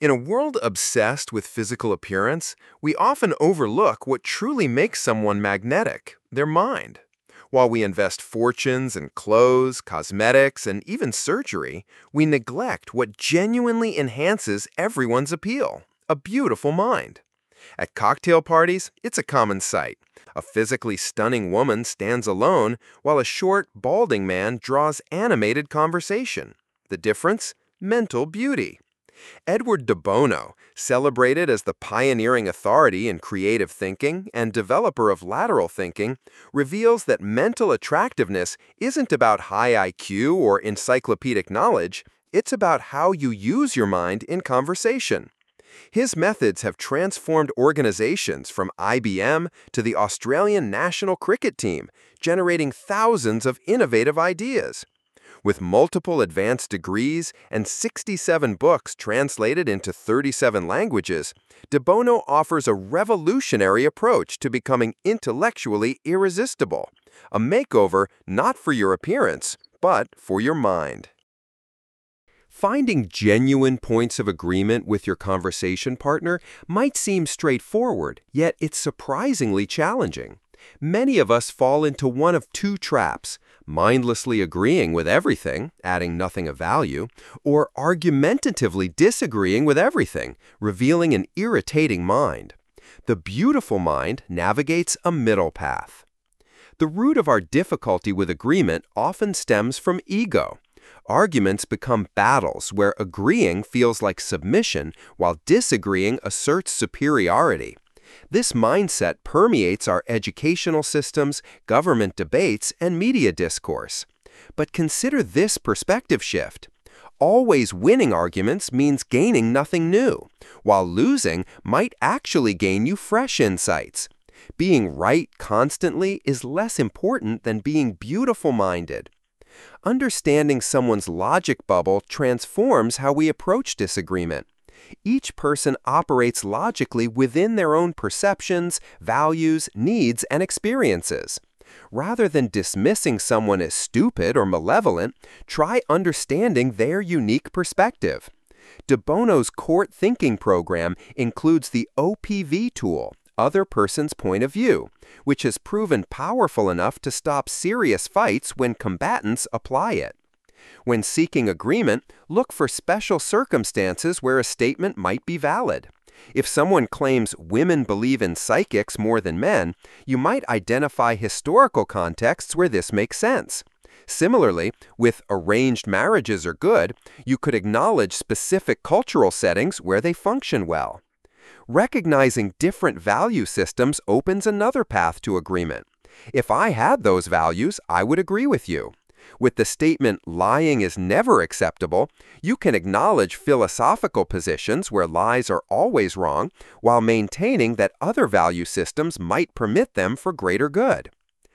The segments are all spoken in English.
In a world obsessed with physical appearance, we often overlook what truly makes someone magnetic, their mind. While we invest fortunes in clothes, cosmetics, and even surgery, we neglect what genuinely enhances everyone's appeal, a beautiful mind. At cocktail parties, it's a common sight. A physically stunning woman stands alone while a short, balding man draws animated conversation. The difference? Mental beauty. Edward de Bono, celebrated as the pioneering authority in creative thinking and developer of lateral thinking, reveals that mental attractiveness isn't about high IQ or encyclopedic knowledge, it's about how you use your mind in conversation. His methods have transformed organizations from IBM to the Australian national cricket team, generating thousands of innovative ideas. With multiple advanced degrees and 67 books translated into 37 languages, de Bono offers a revolutionary approach to becoming intellectually irresistible, a makeover not for your appearance, but for your mind. Finding genuine points of agreement with your conversation partner might seem straightforward, yet it's surprisingly challenging. Many of us fall into one of two traps: mindlessly agreeing with everything, adding nothing of value, or argumentatively disagreeing with everything, revealing an irritating mind. The beautiful mind navigates a middle path. The root of our difficulty with agreement often stems from ego. Arguments become battles where agreeing feels like submission while disagreeing asserts superiority. This mindset permeates our educational systems, government debates, and media discourse. But consider this perspective shift. Always winning arguments means gaining nothing new, while losing might actually gain you fresh insights. Being right constantly is less important than being beautiful-minded. Understanding someone's logic bubble transforms how we approach disagreement. Each person operates logically within their own perceptions, values, needs, and experiences. Rather than dismissing someone as stupid or malevolent, try understanding their unique perspective. De Bono's court thinking program includes the OPV tool, Other Person's Point of View, which has proven powerful enough to stop serious fights when combatants apply it. When seeking agreement, look for special circumstances where a statement might be valid. If someone claims women believe in psychics more than men, you might identify historical contexts where this makes sense. Similarly, with arranged marriages are good, you could acknowledge specific cultural settings where they function well. Recognizing different value systems opens another path to agreement. If I had those values, I would agree with you. With the statement, lying is never acceptable, you can acknowledge philosophical positions where lies are always wrong, while maintaining that other value systems might permit them for greater good.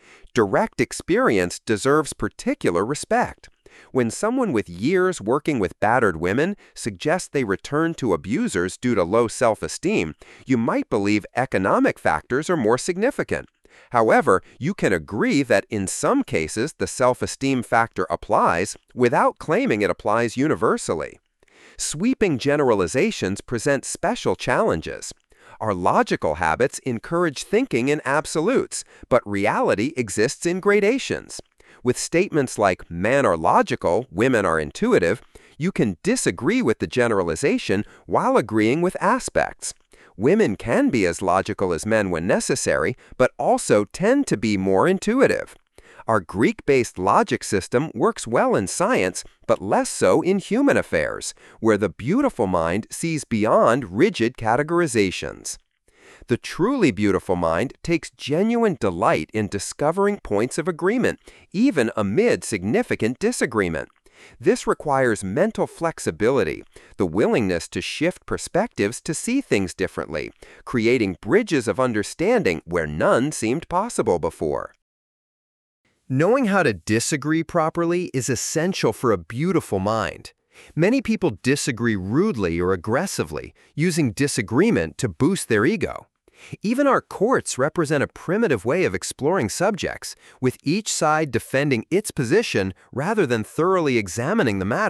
Direct experience deserves particular respect. When someone with years working with battered women suggests they return to abusers due to low self-esteem, you might believe economic factors are more significant. However, you can agree that in some cases the self-esteem factor applies without claiming it applies universally. Sweeping generalizations present special challenges. Our logical habits encourage thinking in absolutes, but reality exists in gradations. With statements like men are logical, women are intuitive, you can disagree with the generalization while agreeing with aspects. Women can be as logical as men when necessary, but also tend to be more intuitive. Our Greek-based logic system works well in science, but less so in human affairs, where the beautiful mind sees beyond rigid categorizations. The truly beautiful mind takes genuine delight in discovering points of agreement, even amid significant disagreement. This requires mental flexibility, the willingness to shift perspectives to see things differently, creating bridges of understanding where none seemed possible before. Knowing how to disagree properly is essential for a beautiful mind. Many people disagree rudely or aggressively, using disagreement to boost their ego. Even our courts represent a primitive way of exploring subjects, with each side defending its position rather than thoroughly examining the matter.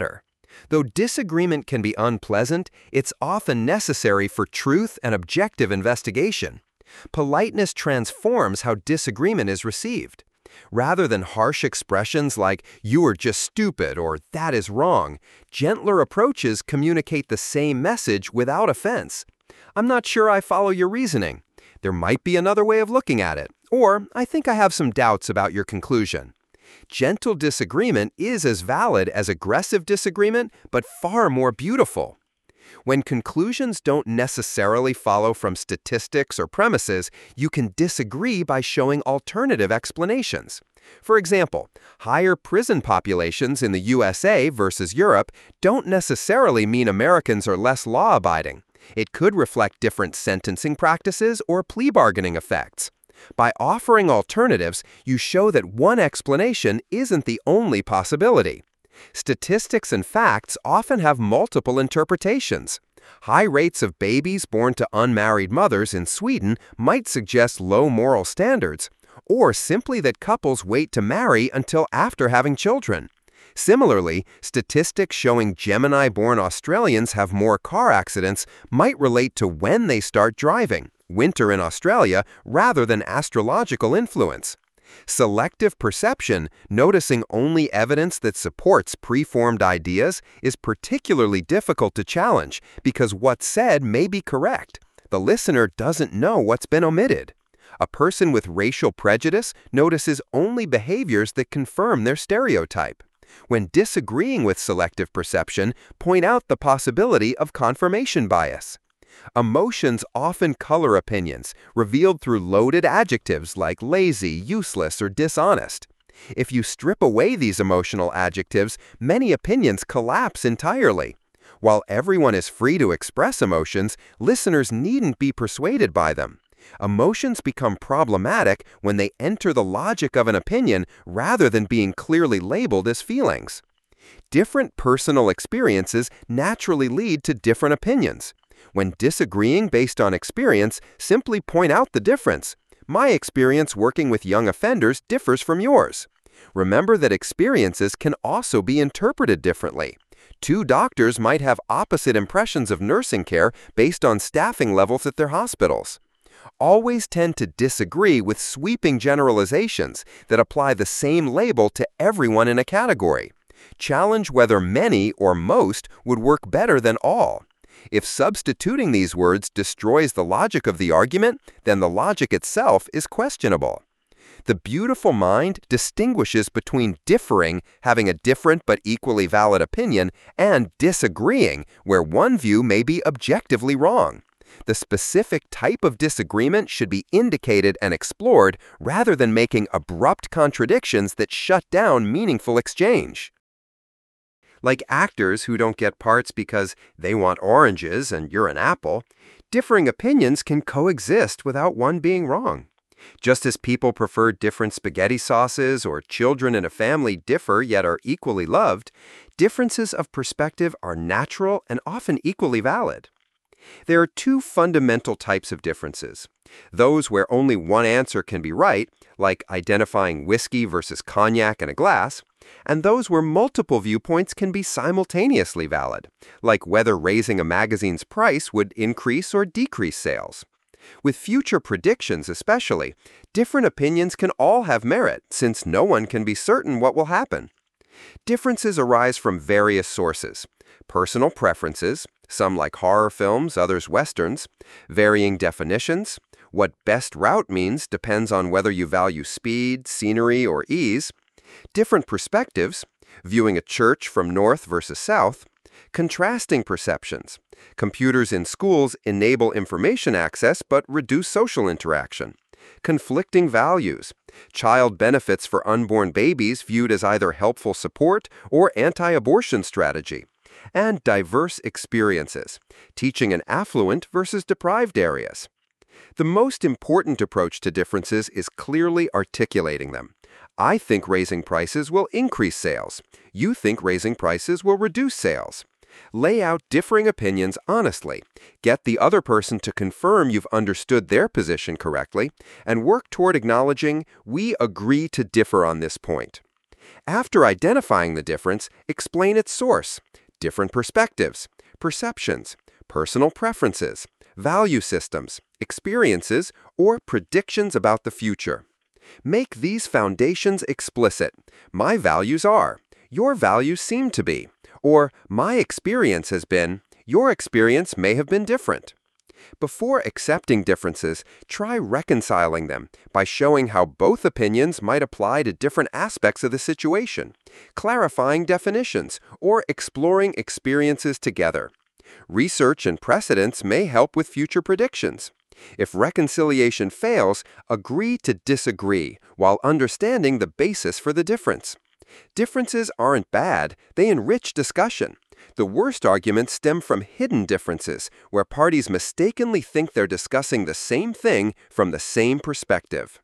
Though disagreement can be unpleasant, it's often necessary for truth and objective investigation. Politeness transforms how disagreement is received. Rather than harsh expressions like, "you are just stupid" or "that is wrong," gentler approaches communicate the same message without offense. "I'm not sure I follow your reasoning. There might be another way of looking at it," or "I think I have some doubts about your conclusion." Gentle disagreement is as valid as aggressive disagreement, but far more beautiful. When conclusions don't necessarily follow from statistics or premises, you can disagree by showing alternative explanations. For example, higher prison populations in the USA versus Europe don't necessarily mean Americans are less law-abiding. It could reflect different sentencing practices or plea bargaining effects. By offering alternatives, you show that one explanation isn't the only possibility. Statistics and facts often have multiple interpretations. High rates of babies born to unmarried mothers in Sweden might suggest low moral standards, or simply that couples wait to marry until after having children. Similarly, statistics showing Gemini-born Australians have more car accidents might relate to when they start driving, winter in Australia, rather than astrological influence. Selective perception, noticing only evidence that supports preformed ideas, is particularly difficult to challenge because what's said may be correct. The listener doesn't know what's been omitted. A person with racial prejudice notices only behaviors that confirm their stereotype. When disagreeing with selective perception, point out the possibility of confirmation bias. Emotions often color opinions, revealed through loaded adjectives like lazy, useless, or dishonest. If you strip away these emotional adjectives, many opinions collapse entirely. While everyone is free to express emotions, listeners needn't be persuaded by them. Emotions become problematic when they enter the logic of an opinion rather than being clearly labeled as feelings. Different personal experiences naturally lead to different opinions. When disagreeing based on experience, simply point out the difference. "My experience working with young offenders differs from yours." Remember that experiences can also be interpreted differently. Two doctors might have opposite impressions of nursing care based on staffing levels at their hospitals. Always tend to disagree with sweeping generalizations that apply the same label to everyone in a category. Challenge whether many or most would work better than all. If substituting these words destroys the logic of the argument, then the logic itself is questionable. The beautiful mind distinguishes between differing, having a different but equally valid opinion, and disagreeing, where one view may be objectively wrong. The specific type of disagreement should be indicated and explored rather than making abrupt contradictions that shut down meaningful exchange. Like actors who don't get parts because they want oranges and you're an apple, differing opinions can coexist without one being wrong. Just as people prefer different spaghetti sauces or children in a family differ yet are equally loved, differences of perspective are natural and often equally valid. There are two fundamental types of differences. Those where only one answer can be right, like identifying whiskey versus cognac in a glass, and those where multiple viewpoints can be simultaneously valid, like whether raising a magazine's price would increase or decrease sales. With future predictions especially, different opinions can all have merit since no one can be certain what will happen. Differences arise from various sources: personal preferences, some like horror films, others westerns, varying definitions, what best route means depends on whether you value speed, scenery, or ease, different perspectives, viewing a church from north versus south, contrasting perceptions. Computers in schools enable information access but reduce social interaction. Conflicting values. Child benefits for unborn babies viewed as either helpful support or anti-abortion strategy. And diverse experiences, teaching in affluent versus deprived areas. The most important approach to differences is clearly articulating them. I think raising prices will increase sales. You think raising prices will reduce sales. Lay out differing opinions honestly. Get the other person to confirm you've understood their position correctly, and work toward acknowledging, "We agree to differ on this point." After identifying the difference, explain its source. different perspectives, perceptions, personal preferences, value systems, experiences, or predictions about the future. Make these foundations explicit. My values are, your values seem to be, or my experience has been, your experience may have been different. Before accepting differences, try reconciling them by showing how both opinions might apply to different aspects of the situation, clarifying definitions, or exploring experiences together. Research and precedents may help with future predictions. If reconciliation fails, agree to disagree while understanding the basis for the difference. Differences aren't bad, they enrich discussion. The worst arguments stem from hidden differences, where parties mistakenly think they're discussing the same thing from the same perspective.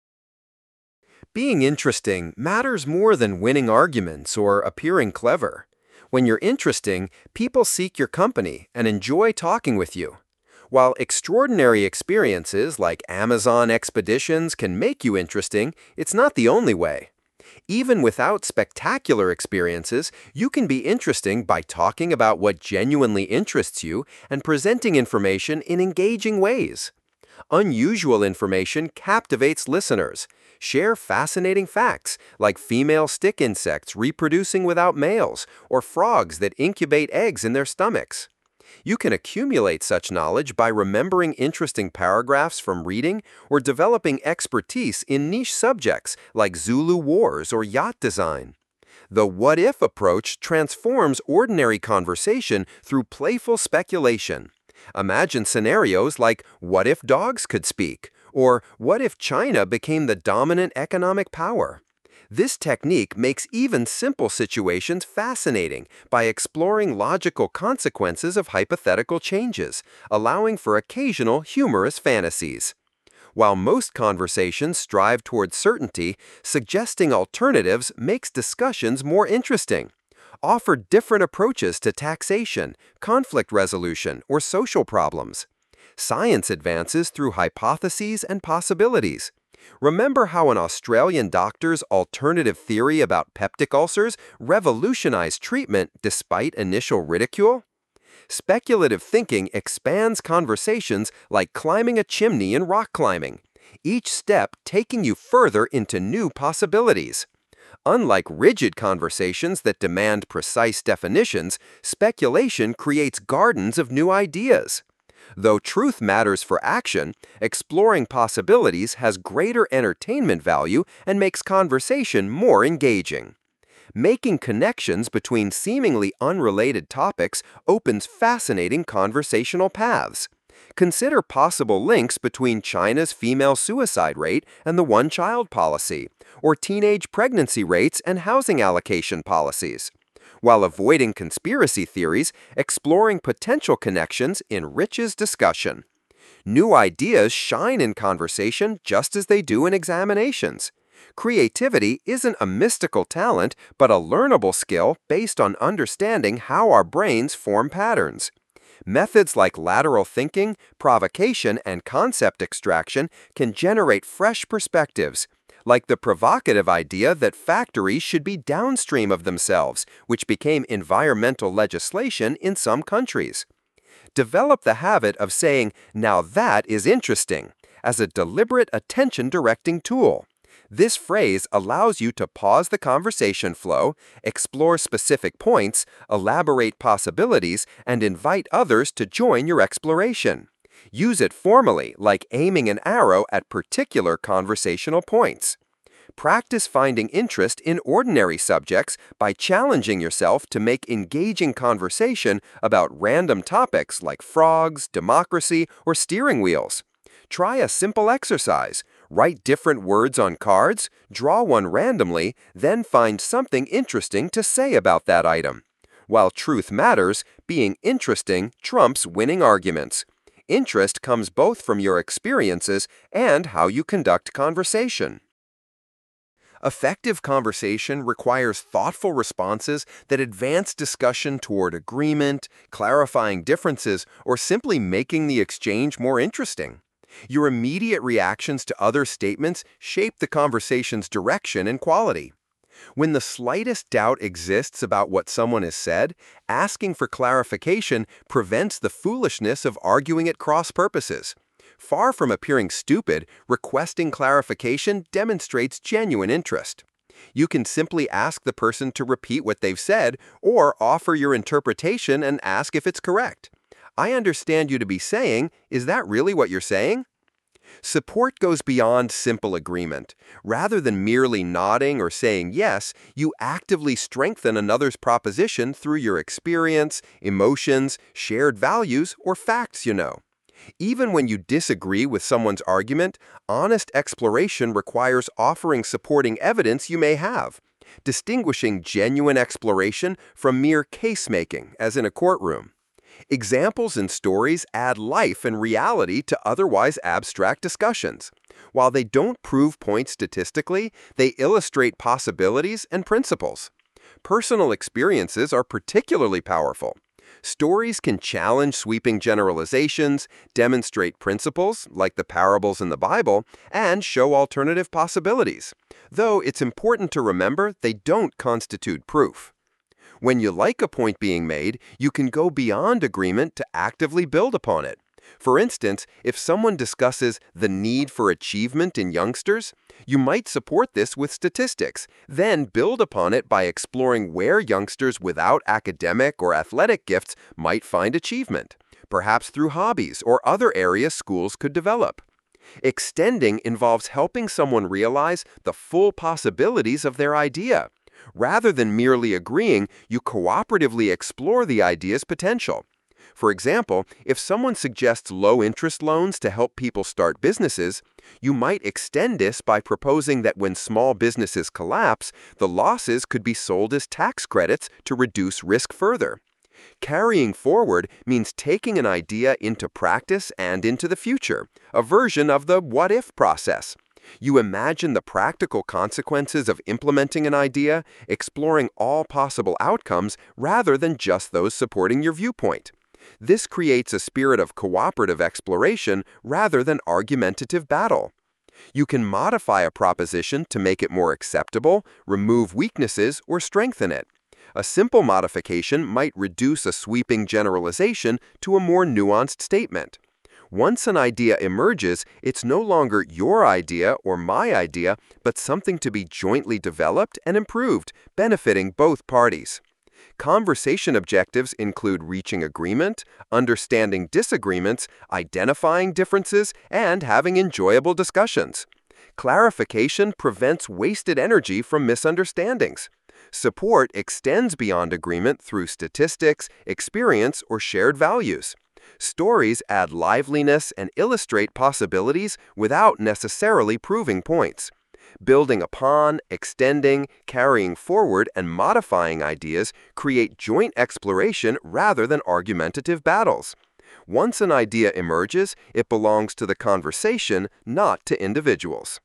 Being interesting matters more than winning arguments or appearing clever. When you're interesting, people seek your company and enjoy talking with you. While extraordinary experiences like Amazon expeditions can make you interesting, it's not the only way. Even without spectacular experiences, you can be interesting by talking about what genuinely interests you and presenting information in engaging ways. Unusual information captivates listeners. Share fascinating facts, like female stick insects reproducing without males, or frogs that incubate eggs in their stomachs. You can accumulate such knowledge by remembering interesting paragraphs from reading or developing expertise in niche subjects like Zulu wars or yacht design. The what-if approach transforms ordinary conversation through playful speculation. Imagine scenarios like, what if dogs could speak? Or what if China became the dominant economic power? This technique makes even simple situations fascinating by exploring logical consequences of hypothetical changes, allowing for occasional humorous fantasies. While most conversations strive toward certainty, suggesting alternatives makes discussions more interesting. Offer different approaches to taxation, conflict resolution, or social problems. Science advances through hypotheses and possibilities. Remember how an Australian doctor's alternative theory about peptic ulcers revolutionized treatment despite initial ridicule? Speculative thinking expands conversations like climbing a chimney in rock climbing, each step taking you further into new possibilities. Unlike rigid conversations that demand precise definitions, speculation creates gardens of new ideas. Though truth matters for action, exploring possibilities has greater entertainment value and makes conversation more engaging. Making connections between seemingly unrelated topics opens fascinating conversational paths. Consider possible links between China's female suicide rate and the one-child policy, or teenage pregnancy rates and housing allocation policies. While avoiding conspiracy theories, exploring potential connections enriches discussion. New ideas shine in conversation just as they do in examinations. Creativity isn't a mystical talent, but a learnable skill based on understanding how our brains form patterns. Methods like lateral thinking, provocation, and concept extraction can generate fresh perspectives, like the provocative idea that factories should be downstream of themselves, which became environmental legislation in some countries. Develop the habit of saying, "Now that is interesting," as a deliberate attention-directing tool. This phrase allows you to pause the conversation flow, explore specific points, elaborate possibilities, and invite others to join your exploration. Use it formally, like aiming an arrow at particular conversational points. Practice finding interest in ordinary subjects by challenging yourself to make engaging conversation about random topics like frogs, democracy, or steering wheels. Try a simple exercise. Write different words on cards, draw one randomly, then find something interesting to say about that item. While truth matters, being interesting trumps winning arguments. Interest comes both from your experiences and how you conduct conversation. Effective conversation requires thoughtful responses that advance discussion toward agreement, clarifying differences, or simply making the exchange more interesting. Your immediate reactions to other statements shape the conversation's direction and quality. When the slightest doubt exists about what someone has said, asking for clarification prevents the foolishness of arguing at cross purposes. Far from appearing stupid, requesting clarification demonstrates genuine interest. You can simply ask the person to repeat what they've said or offer your interpretation and ask if it's correct. "I understand you to be saying, is that really what you're saying?" Support goes beyond simple agreement. Rather than merely nodding or saying yes, you actively strengthen another's proposition through your experience, emotions, shared values, or facts you know. Even when you disagree with someone's argument, honest exploration requires offering supporting evidence you may have, distinguishing genuine exploration from mere case-making, as in a courtroom. Examples and stories add life and reality to otherwise abstract discussions. While they don't prove points statistically, they illustrate possibilities and principles. Personal experiences are particularly powerful. Stories can challenge sweeping generalizations, demonstrate principles, like the parables in the Bible, and show alternative possibilities. Though it's important to remember they don't constitute proof. When you like a point being made, you can go beyond agreement to actively build upon it. For instance, if someone discusses the need for achievement in youngsters, you might support this with statistics, then build upon it by exploring where youngsters without academic or athletic gifts might find achievement, perhaps through hobbies or other areas schools could develop. Extending involves helping someone realize the full possibilities of their idea. Rather than merely agreeing, you cooperatively explore the idea's potential. For example, if someone suggests low-interest loans to help people start businesses, you might extend this by proposing that when small businesses collapse, the losses could be sold as tax credits to reduce risk further. Carrying forward means taking an idea into practice and into the future, a version of the what-if process. You imagine the practical consequences of implementing an idea, exploring all possible outcomes rather than just those supporting your viewpoint. This creates a spirit of cooperative exploration rather than argumentative battle. You can modify a proposition to make it more acceptable, remove weaknesses, or strengthen it. A simple modification might reduce a sweeping generalization to a more nuanced statement. Once an idea emerges, it's no longer your idea or my idea, but something to be jointly developed and improved, benefiting both parties. Conversation objectives include reaching agreement, understanding disagreements, identifying differences, and having enjoyable discussions. Clarification prevents wasted energy from misunderstandings. Support extends beyond agreement through statistics, experience, or shared values. Stories add liveliness and illustrate possibilities without necessarily proving points. Building upon, extending, carrying forward, and modifying ideas create joint exploration rather than argumentative battles. Once an idea emerges, it belongs to the conversation, not to individuals.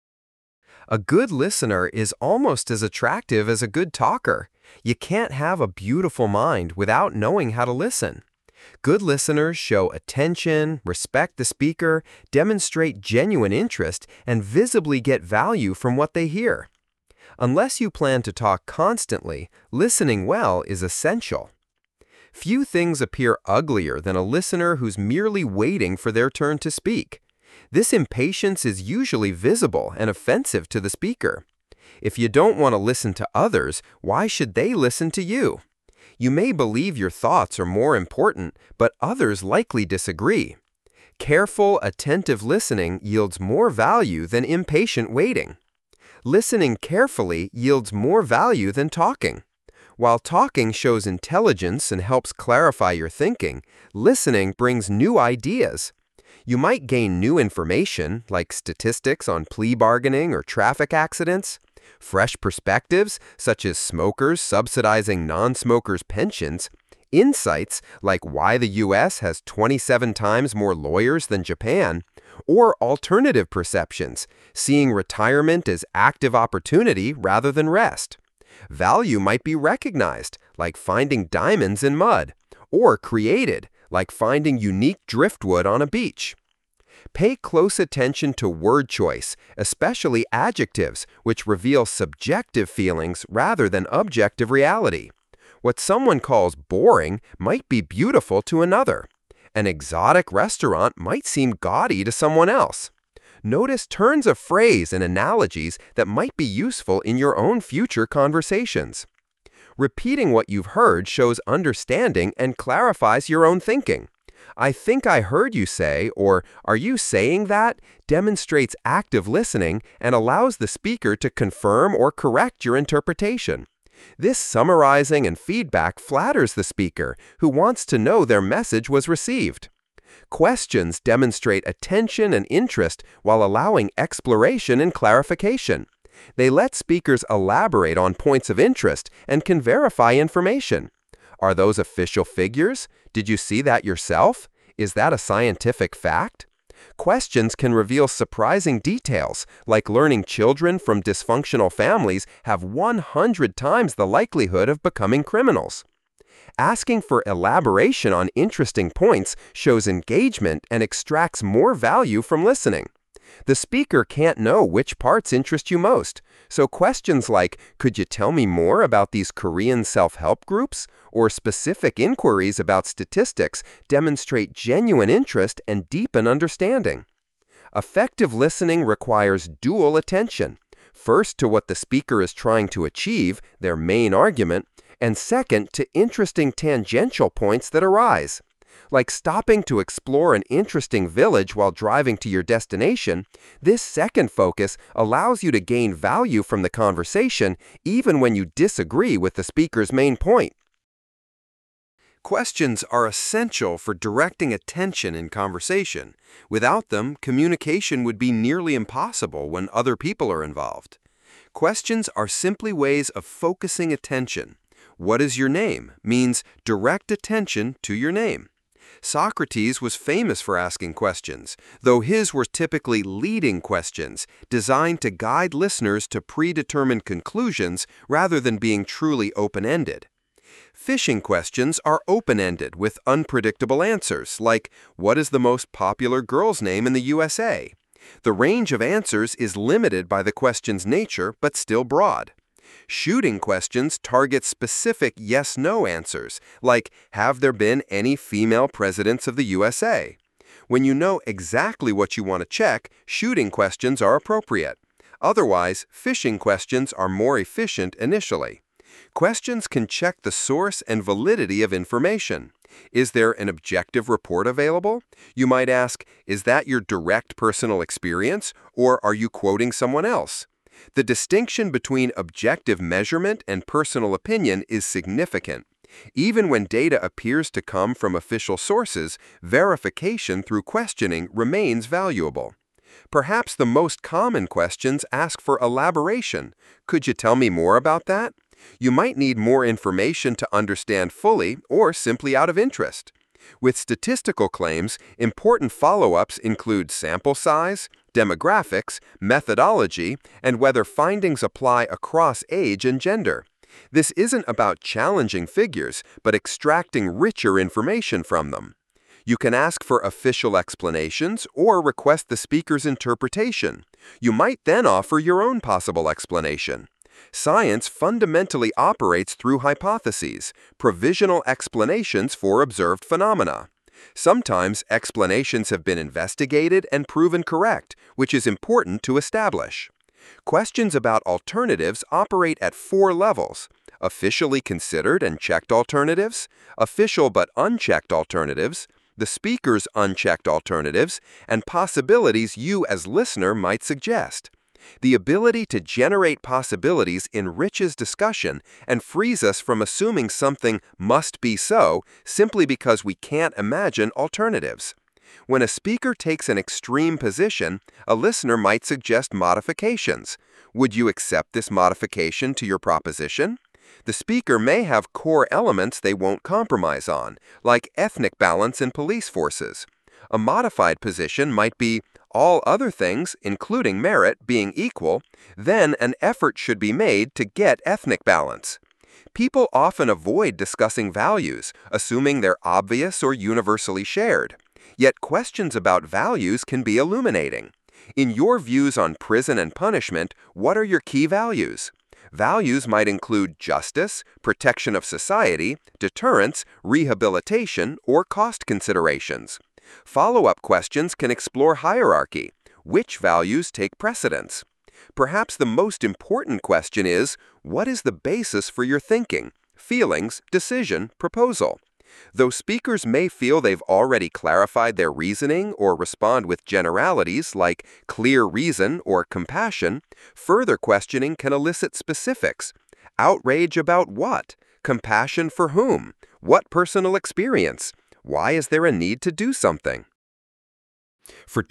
A good listener is almost as attractive as a good talker. You can't have a beautiful mind without knowing how to listen. Good listeners show attention, respect the speaker, demonstrate genuine interest, and visibly get value from what they hear. Unless you plan to talk constantly, listening well is essential. Few things appear uglier than a listener who's merely waiting for their turn to speak. This impatience is usually visible and offensive to the speaker. If you don't want to listen to others, why should they listen to you? You may believe your thoughts are more important, but others likely disagree. Careful, attentive listening yields more value than impatient waiting. Listening carefully yields more value than talking. While talking shows intelligence and helps clarify your thinking, listening brings new ideas. You might gain new information, like statistics on plea bargaining or traffic accidents, fresh perspectives, such as smokers subsidizing non-smokers' pensions, insights like why the U.S. has 27 times more lawyers than Japan, or alternative perceptions, seeing retirement as active opportunity rather than rest. Value might be recognized, like finding diamonds in mud, or created, like finding unique driftwood on a beach. Pay close attention to word choice, especially adjectives, which reveal subjective feelings rather than objective reality. What someone calls boring might be beautiful to another. An exotic restaurant might seem gaudy to someone else. Notice turns of phrase and analogies that might be useful in your own future conversations. Repeating what you've heard shows understanding and clarifies your own thinking. "I think I heard you say," or "Are you saying that?" demonstrates active listening and allows the speaker to confirm or correct your interpretation. This summarizing and feedback flatters the speaker, who wants to know their message was received. Questions demonstrate attention and interest while allowing exploration and clarification. They let speakers elaborate on points of interest and can verify information. Are those official figures? Did you see that yourself? Is that a scientific fact? Questions can reveal surprising details, like learning children from dysfunctional families have 100 times the likelihood of becoming criminals. Asking for elaboration on interesting points shows engagement and extracts more value from listening. The speaker can't know which parts interest you most, so questions like, "Could you tell me more about these Korean self-help groups?" or specific inquiries about statistics demonstrate genuine interest and deepen understanding. Effective listening requires dual attention, first to what the speaker is trying to achieve, their main argument, and second to interesting tangential points that arise. Like stopping to explore an interesting village while driving to your destination, this second focus allows you to gain value from the conversation even when you disagree with the speaker's main point. Questions are essential for directing attention in conversation. Without them, communication would be nearly impossible when other people are involved. Questions are simply ways of focusing attention. "What is your name?" means direct attention to your name. Socrates was famous for asking questions, though his were typically leading questions, designed to guide listeners to predetermined conclusions rather than being truly open-ended. Fishing questions are open-ended with unpredictable answers, like, "What is the most popular girl's name in the USA?" The range of answers is limited by the question's nature, but still broad. Shooting questions target specific yes-no answers, like, "Have there been any female presidents of the USA?" When you know exactly what you want to check, shooting questions are appropriate. Otherwise, fishing questions are more efficient initially. Questions can check the source and validity of information. Is there an objective report available? You might ask, "Is that your direct personal experience, or are you quoting someone else?" The distinction between objective measurement and personal opinion is significant. Even when data appears to come from official sources, verification through questioning remains valuable. Perhaps the most common questions ask for elaboration. "Could you tell me more about that?" You might need more information to understand fully or simply out of interest. With statistical claims, important follow-ups include sample size, demographics, methodology, and whether findings apply across age and gender. This isn't about challenging figures, but extracting richer information from them. You can ask for official explanations or request the speaker's interpretation. You might then offer your own possible explanation. Science fundamentally operates through hypotheses, provisional explanations for observed phenomena. Sometimes explanations have been investigated and proven correct, which is important to establish. Questions about alternatives operate at 4 levels: officially considered and checked alternatives, official but unchecked alternatives, the speaker's unchecked alternatives, and possibilities you as listener might suggest. The ability to generate possibilities enriches discussion and frees us from assuming something must be so simply because we can't imagine alternatives. When a speaker takes an extreme position, a listener might suggest modifications. Would you accept this modification to your proposition? The speaker may have core elements they won't compromise on, like ethnic balance in police forces. A modified position might be, all other things, including merit, being equal, then an effort should be made to get ethnic balance. People often avoid discussing values, assuming they're obvious or universally shared. Yet questions about values can be illuminating. In your views on prison and punishment, what are your key values? Values might include justice, protection of society, deterrence, rehabilitation, or cost considerations. Follow-up questions can explore hierarchy. Which values take precedence? Perhaps the most important question is, what is the basis for your thinking, feelings, decision, proposal? Though speakers may feel they've already clarified their reasoning or respond with generalities like clear reason or compassion, further questioning can elicit specifics. Outrage about what? Compassion for whom? What personal experience? Why is there a need to do something? For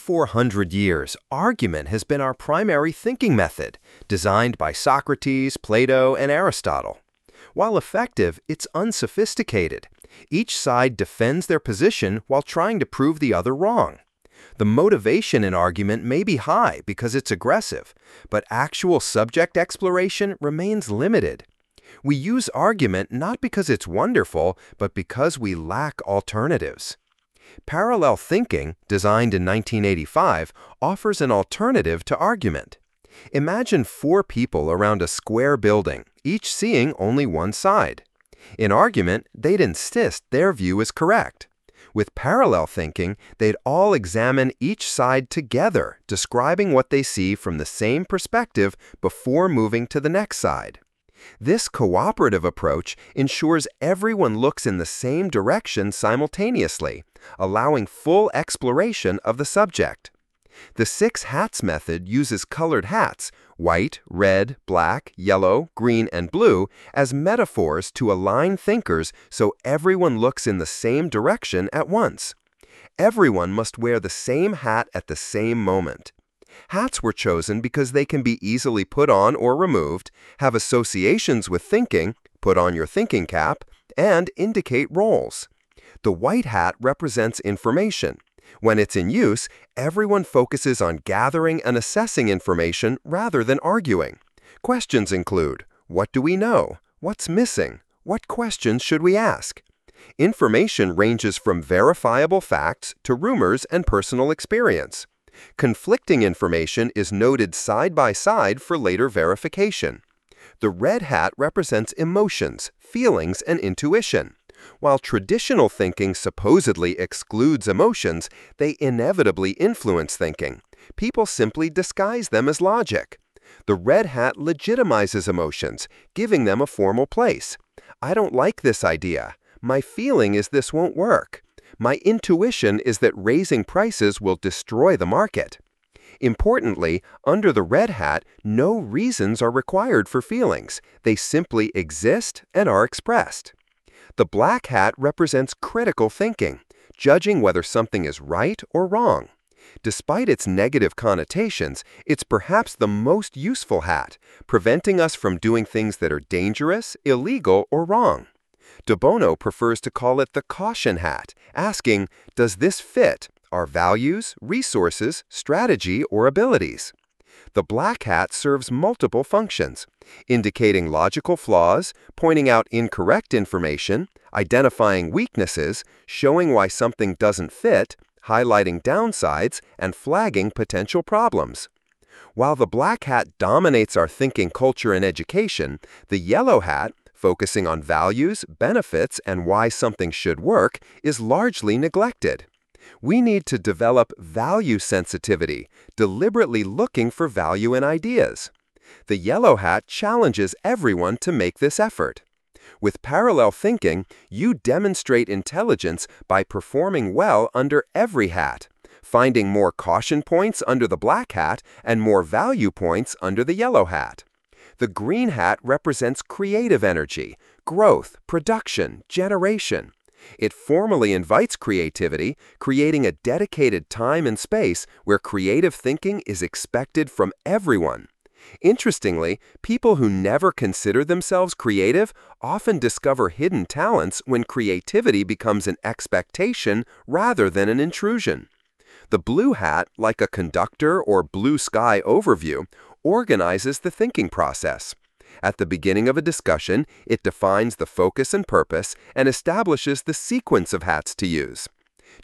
2,400 years, argument has been our primary thinking method, designed by Socrates, Plato, and Aristotle. While effective, it's unsophisticated. Each side defends their position while trying to prove the other wrong. The motivation in argument may be high because it's aggressive, but actual subject exploration remains limited. We use argument not because it's wonderful, but because we lack alternatives. Parallel thinking, designed in 1985, offers an alternative to argument. Imagine 4 people around a square building, each seeing only one side. In argument, they'd insist their view is correct. With parallel thinking, they'd all examine each side together, describing what they see from the same perspective before moving to the next side. This cooperative approach ensures everyone looks in the same direction simultaneously, allowing full exploration of the subject. The 6 hats method uses colored hats, white, red, black, yellow, green, and blue, as metaphors to align thinkers so everyone looks in the same direction at once. Everyone must wear the same hat at the same moment. Hats were chosen because they can be easily put on or removed, have associations with thinking, put on your thinking cap, and indicate roles. The white hat represents information. When it's in use, everyone focuses on gathering and assessing information rather than arguing. Questions include, what do we know? What's missing? What questions should we ask? Information ranges from verifiable facts to rumors and personal experience. Conflicting information is noted side by side for later verification. The red hat represents emotions, feelings, and intuition. While traditional thinking supposedly excludes emotions, they inevitably influence thinking. People simply disguise them as logic. The red hat legitimizes emotions, giving them a formal place. I don't like this idea. My feeling is this won't work. My intuition is that raising prices will destroy the market. Importantly, under the red hat, no reasons are required for feelings. They simply exist and are expressed. The black hat represents critical thinking, judging whether something is right or wrong. Despite its negative connotations, it's perhaps the most useful hat, preventing us from doing things that are dangerous, illegal, or wrong. De Bono prefers to call it the caution hat, asking, does this fit our values, resources, strategy, or abilities? The black hat serves multiple functions, indicating logical flaws, pointing out incorrect information, identifying weaknesses, showing why something doesn't fit, highlighting downsides, and flagging potential problems. While the black hat dominates our thinking culture and education, the yellow hat, focusing on values, benefits, and why something should work, is largely neglected. We need to develop value sensitivity, deliberately looking for value in ideas. The yellow hat challenges everyone to make this effort. With parallel thinking, you demonstrate intelligence by performing well under every hat, finding more caution points under the black hat and more value points under the yellow hat. The green hat represents creative energy, growth, production, generation. It formally invites creativity, creating a dedicated time and space where creative thinking is expected from everyone. Interestingly, people who never consider themselves creative often discover hidden talents when creativity becomes an expectation rather than an intrusion. The blue hat, like a conductor or blue sky overview, organizes the thinking process. At the beginning of a discussion, it defines the focus and purpose and establishes the sequence of hats to use.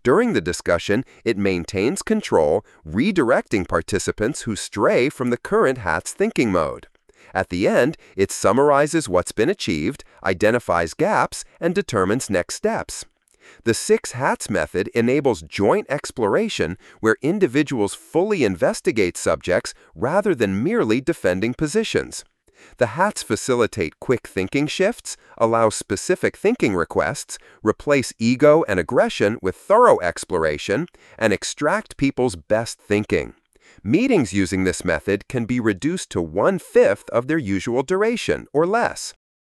During the discussion, it maintains control, redirecting participants who stray from the current HATS thinking mode. At the end, it summarizes what's been achieved, identifies gaps, and determines next steps. The 6 HATS method enables joint exploration where individuals fully investigate subjects rather than merely defending positions. The HATS facilitate quick thinking shifts, allow specific thinking requests, replace ego and aggression with thorough exploration, and extract people's best thinking. Meetings using this method can be reduced to 1/5 of their usual duration or less.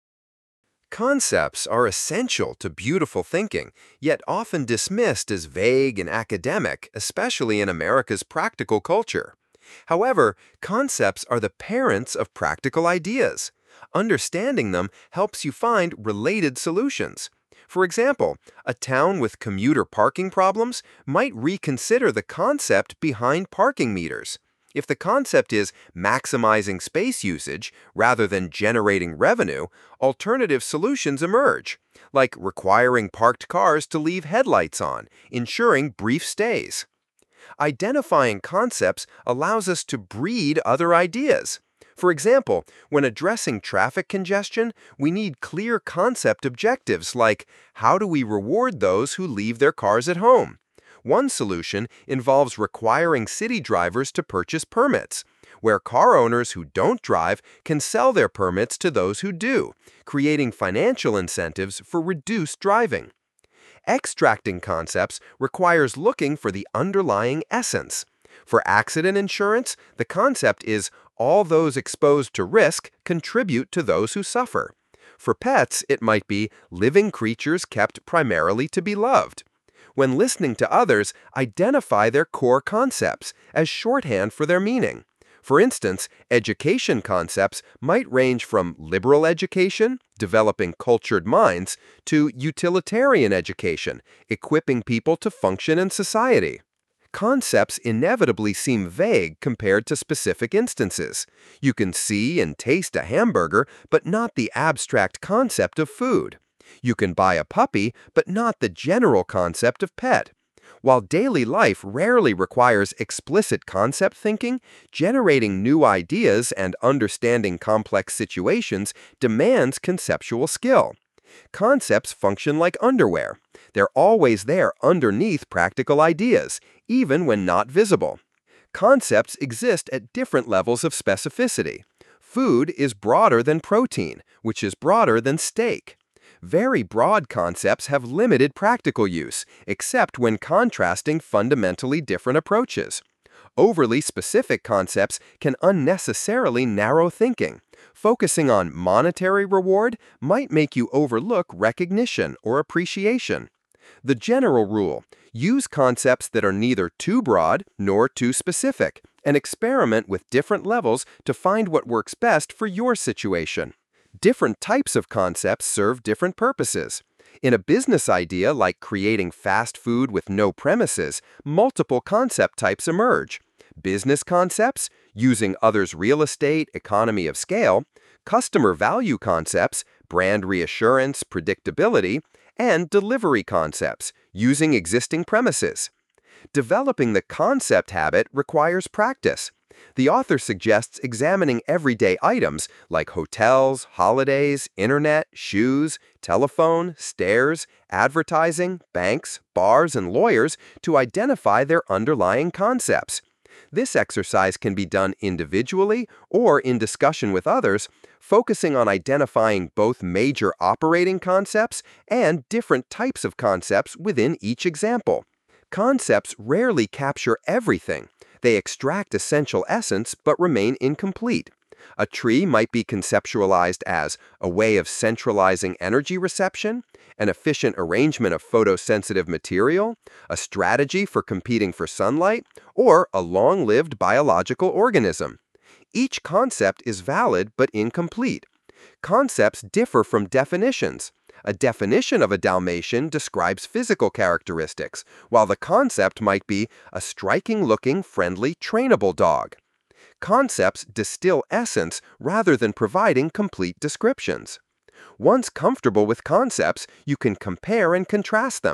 Concepts are essential to beautiful thinking, yet often dismissed as vague and academic, especially in America's practical culture. However, concepts are the parents of practical ideas. Understanding them helps you find related solutions. For example, a town with commuter parking problems might reconsider the concept behind parking meters. If the concept is maximizing space usage rather than generating revenue, alternative solutions emerge, like requiring parked cars to leave headlights on, ensuring brief stays. Identifying concepts allows us to breed other ideas. For example, when addressing traffic congestion, we need clear concept objectives like, how do we reward those who leave their cars at home? One solution involves requiring city drivers to purchase permits, where car owners who don't drive can sell their permits to those who do, creating financial incentives for reduced driving. Extracting concepts requires looking for the underlying essence. For accident insurance, the concept is all those exposed to risk contribute to those who suffer. For pets, it might be living creatures kept primarily to be loved. When listening to others, identify their core concepts as shorthand for their meaning. For instance, education concepts might range from liberal education, developing cultured minds, to utilitarian education, equipping people to function in society. Concepts inevitably seem vague compared to specific instances. You can see and taste a hamburger, but not the abstract concept of food. You can buy a puppy, but not the general concept of pet. While daily life rarely requires explicit concept thinking, generating new ideas and understanding complex situations demands conceptual skill. Concepts function like underwear. They're always there underneath practical ideas, even when not visible. Concepts exist at different levels of specificity. Food is broader than protein, which is broader than steak. Very broad concepts have limited practical use, except when contrasting fundamentally different approaches. Overly specific concepts can unnecessarily narrow thinking. Focusing on monetary reward might make you overlook recognition or appreciation. The general rule: use concepts that are neither too broad nor too specific, and experiment with different levels to find what works best for your situation. Different types of concepts serve different purposes. In a business idea like creating fast food with no premises, multiple concept types emerge. Business concepts, using others' real estate, economy of scale; customer value concepts, brand reassurance, predictability; and delivery concepts, using existing premises. Developing the concept habit requires practice. The author suggests examining everyday items like hotels, holidays, internet, shoes, telephone, stairs, advertising, banks, bars, and lawyers to identify their underlying concepts. This exercise can be done individually or in discussion with others, focusing on identifying both major operating concepts and different types of concepts within each example. Concepts rarely capture everything. They extract essential essence but remain incomplete. A tree might be conceptualized as a way of centralizing energy reception, an efficient arrangement of photosensitive material, a strategy for competing for sunlight, or a long-lived biological organism. Each concept is valid but incomplete. Concepts differ from definitions. A definition of a Dalmatian describes physical characteristics, while the concept might be a striking-looking, friendly, trainable dog. Concepts distill essence rather than providing complete descriptions. Once comfortable with concepts, you can compare and contrast them.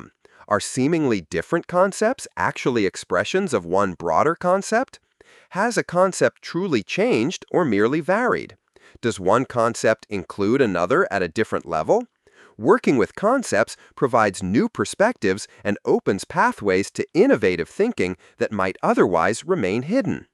Are seemingly different concepts actually expressions of one broader concept? Has a concept truly changed or merely varied? Does one concept include another at a different level? Working with concepts provides new perspectives and opens pathways to innovative thinking that might otherwise remain hidden.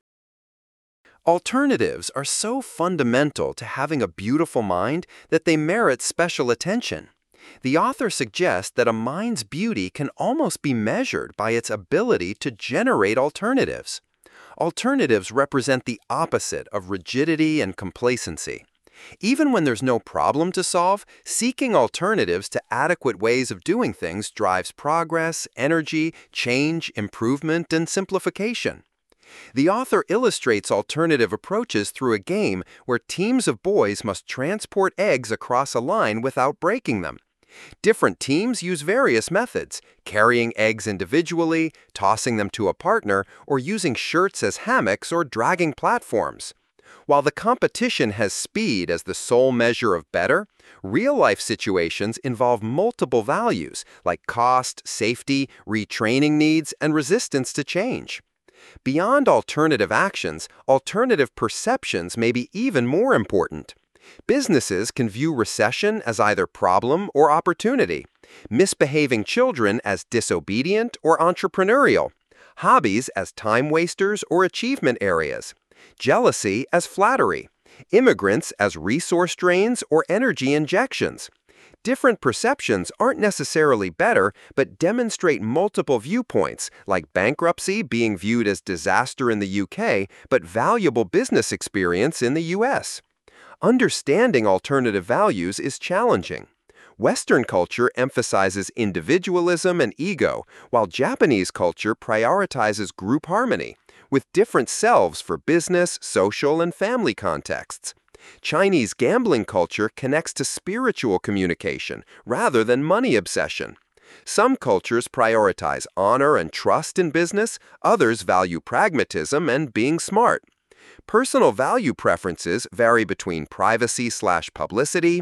Alternatives are so fundamental to having a beautiful mind that they merit special attention. The author suggests that a mind's beauty can almost be measured by its ability to generate alternatives. Alternatives represent the opposite of rigidity and complacency. Even when there's no problem to solve, seeking alternatives to adequate ways of doing things drives progress, energy, change, improvement, and simplification. The author illustrates alternative approaches through a game where teams of boys must transport eggs across a line without breaking them. Different teams use various methods, carrying eggs individually, tossing them to a partner, or using shirts as hammocks or dragging platforms. While the competition has speed as the sole measure of better, real-life situations involve multiple values like cost, safety, retraining needs, and resistance to change. Beyond alternative actions, alternative perceptions may be even more important. Businesses can view recession as either problem or opportunity, misbehaving children as disobedient or entrepreneurial, hobbies as time wasters or achievement areas, jealousy as flattery, immigrants as resource drains or energy injections. Different perceptions aren't necessarily better, but demonstrate multiple viewpoints, like bankruptcy being viewed as disaster in the UK, but valuable business experience in the US. Understanding alternative values is challenging. Western culture emphasizes individualism and ego, while Japanese culture prioritizes group harmony, with different selves for business, social, and family contexts. Chinese gambling culture connects to spiritual communication rather than money obsession. Some cultures prioritize honor and trust in business, others value pragmatism and being smart. Personal value preferences vary between privacy/publicity,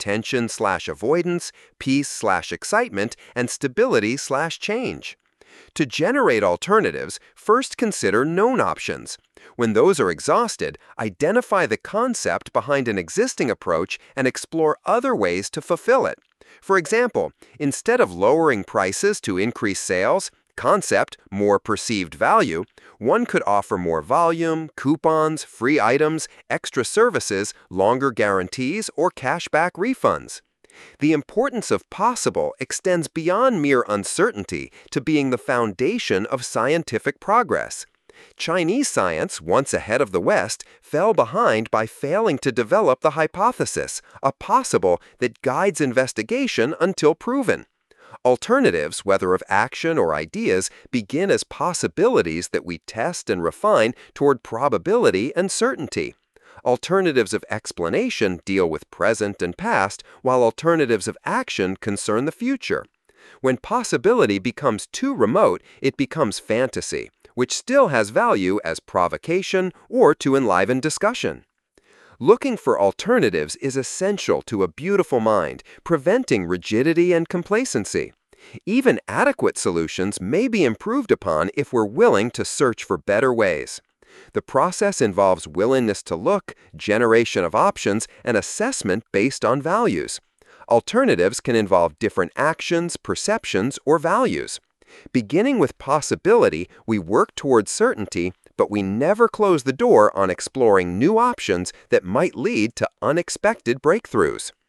attention/avoidance, peace/excitement, and stability/change. To generate alternatives, first consider known options. When those are exhausted, identify the concept behind an existing approach and explore other ways to fulfill it. For example, instead of lowering prices to increase sales, concept, more perceived value, one could offer more volume, coupons, free items, extra services, longer guarantees, or cashback refunds. The importance of possible extends beyond mere uncertainty to being the foundation of scientific progress. Chinese science, once ahead of the West, fell behind by failing to develop the hypothesis, a possible that guides investigation until proven. Alternatives, whether of action or ideas, begin as possibilities that we test and refine toward probability and certainty. Alternatives of explanation deal with present and past, while alternatives of action concern the future. When possibility becomes too remote, it becomes fantasy, which still has value as provocation or to enliven discussion. Looking for alternatives is essential to a beautiful mind, preventing rigidity and complacency. Even adequate solutions may be improved upon if we're willing to search for better ways. The process involves willingness to look, generation of options, and assessment based on values. Alternatives can involve different actions, perceptions, or values. Beginning with possibility, we work towards certainty, but we never close the door on exploring new options that might lead to unexpected breakthroughs.